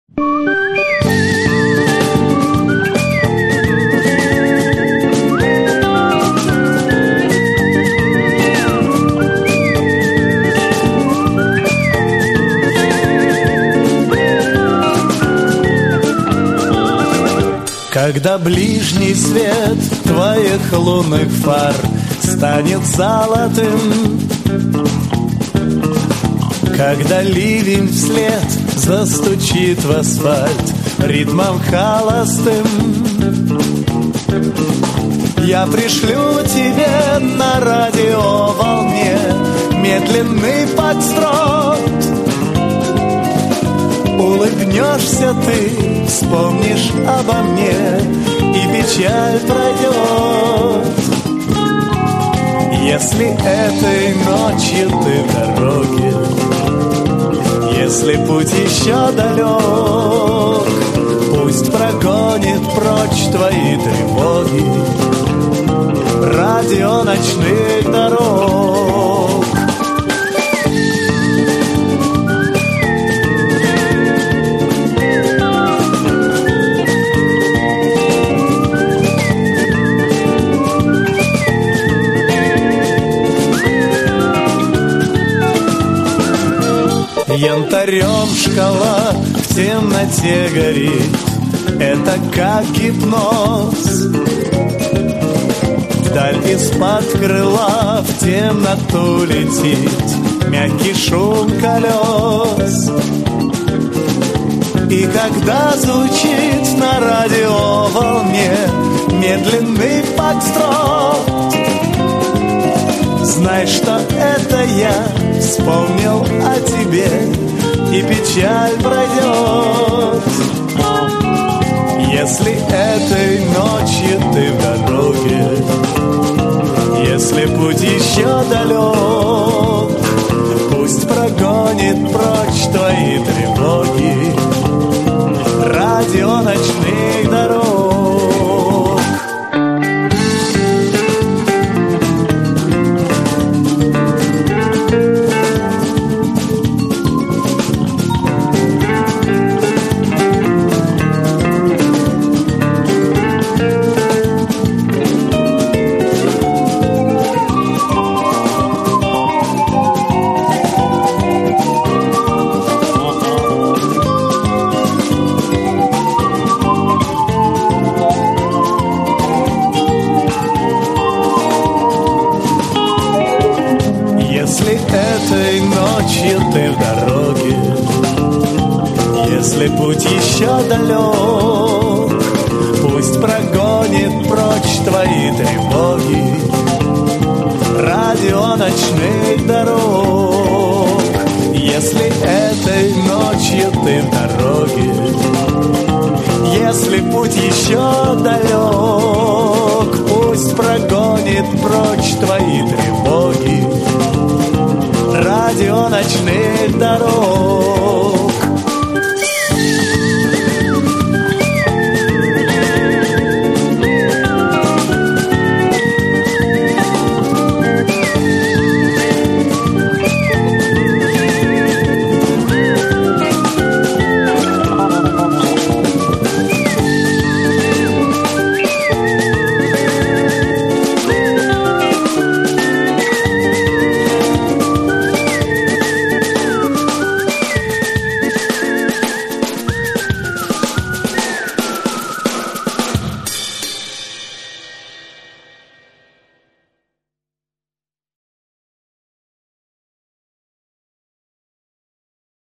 Когда ближний свет твоих лунных фар станет золотым, когда ливень вслед застучит в асфальт ритмом холостым, я пришлю тебе на радиоволне медленный подстрот. Улыбнешься ты, вспомнишь обо мне, и печаль пройдет. Если этой ночью ты в дороге, если путь еще далек, пусть прогонит прочь твои тревоги радио ночных дорог. Янтарем шкала в темноте горит, это как гипноз. Вдаль из-под крыла в темноту летит мягкий шум колес. И когда звучит на радиоволне медленный подстрот, знай, что это я вспомнил о тебе, и печаль пройдет. Если этой ночью ты в дороге, если путь еще далек, пусть прогонит прочь твои тревоги радио ночных дорог. Этой ночью ты в дороге, если путь еще далек, пусть прогонит прочь твои тревоги радио ночных дорог. Если этой ночью ты в дороге, если путь еще далек, пусть прогонит прочь твои тревоги радио ночных дорог.